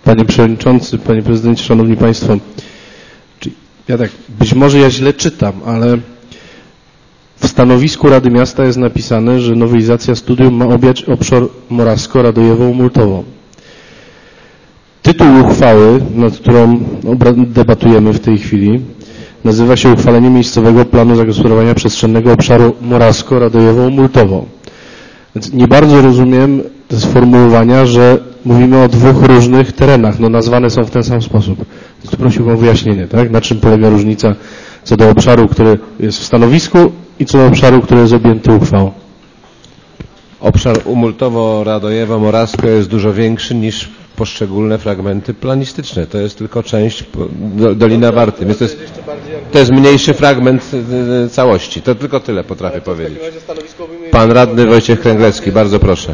Panie Przewodniczący, Panie Prezydencie, Szanowni Państwo. Być może ja źle czytam, ale w stanowisku Rady Miasta jest napisane, że nowelizacja studium ma objąć obszar Morawsko-Radojewą-Multową. Tytuł uchwały, nad którą debatujemy w tej chwili, nazywa się uchwalenie miejscowego planu zagospodarowania przestrzennego obszaru Morawsko-Radojewą-Multową. Więc nie bardzo rozumiem te sformułowania, że mówimy o dwóch różnych terenach, nazwane są w ten sam sposób. Więc prosiłbym o wyjaśnienie, tak? Na czym polega różnica co do obszaru, który jest w stanowisku i co do obszaru, który jest objęty uchwałą. Obszar Umultowo-Radojewo-Morawsko jest dużo większy niż poszczególne fragmenty planistyczne. To jest tylko część Dolina Warty. Więc to jest mniejszy fragment całości. To tylko tyle potrafię powiedzieć. Pan radny Wojciech Kręglecki, bardzo proszę.